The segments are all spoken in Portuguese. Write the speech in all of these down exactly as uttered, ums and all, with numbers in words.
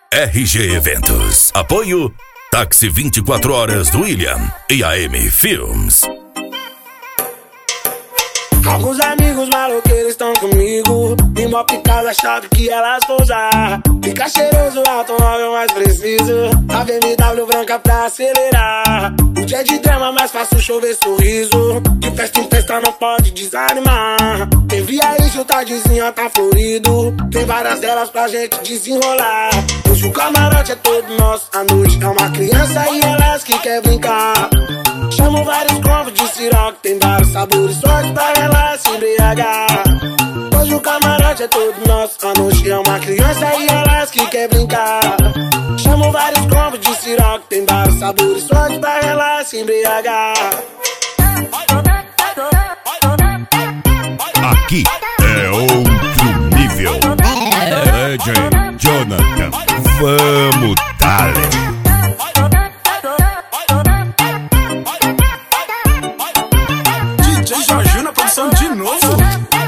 R G Eventos. Apoio Táxi vinte e quatro horas do William e A M Films. Alguns amigos maloqueiros estão comigo, e mó picada achando que elas vão usar. Fica cheiroso, automóvel mais preciso, a B M W branca pra acelerar. O dia de drama mais fácil chover sorriso, de festa em festa não pode desanimar. Tem via isso, tá tardezinha tá florido, tem várias delas pra gente desenrolar. Hoje o camarote é todo nosso, a noite é uma criança e elas que quer brincar. Chamo vários combos de Ciroc, tem vários sabores, sorte pra ela se embriagar. Hoje o camarote é todo nosso, a noite é uma criança e elas que quer brincar. Chamo vários combos de Ciroc, tem vários sabores, sorte pra ela se embriagar. Aqui é outro nível. D J Jonathan, vamos dar-lhe. De novo?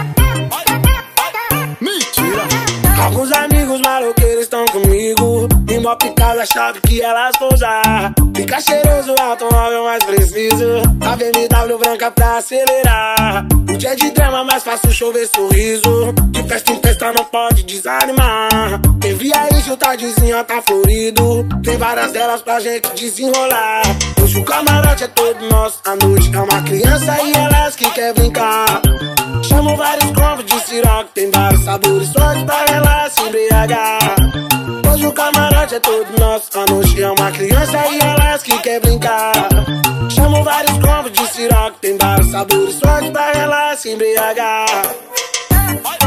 Mentira. Alguns amigos maloqueiros estão comigo, e mó picada achando que elas vão usar. Fica cheiroso, automóvel mais preciso, a B M W branca pra acelerar. O dia de drama mais fácil chover sorriso, de festa em festa não pode desanimar. Tem via isso, tá tardezinha tá florido, tem várias delas pra gente desenrolar. Hoje o camarote é todo nosso, a noite é uma criança e elas que quer brincar. Chamo vários combos de Ciroc, tem vários sabores, sorte pra ela se embriagar. Hoje o camarote é todo nosso, a noite é uma criança e elas que quer brincar. Chamo vários combos de Ciroc, tem vários sabores, sorte pra ela se embriagar.